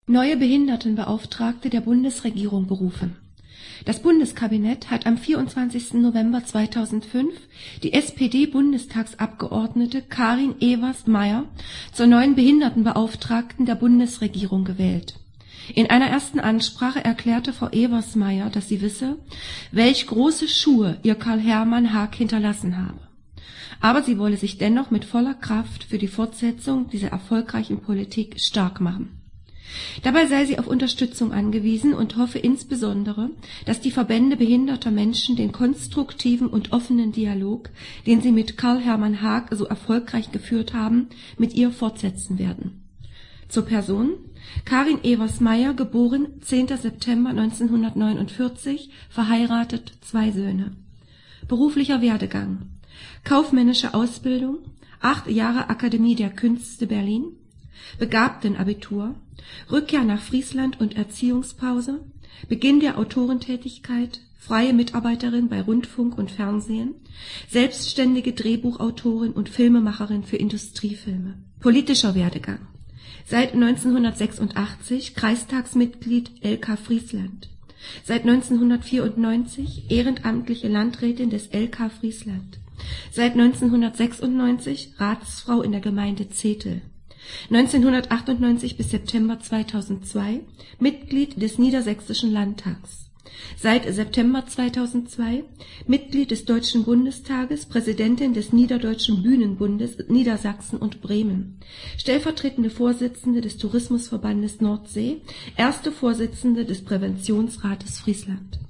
Neue Behindertenbeauftragte der Bundesregierung berufen. Das Bundeskabinett hat am 24. November 2005 die SPD-Bundestagsabgeordnete Karin Ewers-Meyer zur neuen Behindertenbeauftragten der Bundesregierung gewählt. In einer ersten Ansprache erklärte Frau Ewers-Meyer, dass sie wisse, welch große Schuhe ihr Karl-Hermann Haag hinterlassen habe. Aber sie wolle sich dennoch mit voller Kraft für die Fortsetzung dieser erfolgreichen Politik stark machen. Dabei sei sie auf Unterstützung angewiesen und hoffe insbesondere, dass die Verbände behinderter Menschen den konstruktiven und offenen Dialog, den sie mit Karl-Hermann Haag so erfolgreich geführt haben, mit ihr fortsetzen werden. Zur Person: Karin Ewers-Meyer, geboren 10. September 1949, verheiratet, 2 Söhne. Beruflicher Werdegang: kaufmännische Ausbildung, 8 Jahre Akademie der Künste Berlin, Begabtenabitur, Rückkehr nach Friesland und Erziehungspause, Beginn der Autorentätigkeit, freie Mitarbeiterin bei Rundfunk und Fernsehen, selbstständige Drehbuchautorin und Filmemacherin für Industriefilme. Politischer Werdegang: seit 1986 Kreistagsmitglied LK Friesland, seit 1994 ehrenamtliche Landrätin des LK Friesland, seit 1996 Ratsfrau in der Gemeinde Zetel, 1998 bis September 2002 Mitglied des Niedersächsischen Landtags, seit September 2002 Mitglied des Deutschen Bundestages, Präsidentin des Niederdeutschen Bühnenbundes Niedersachsen und Bremen, stellvertretende Vorsitzende des Tourismusverbandes Nordsee, erste Vorsitzende des Präventionsrates Friesland.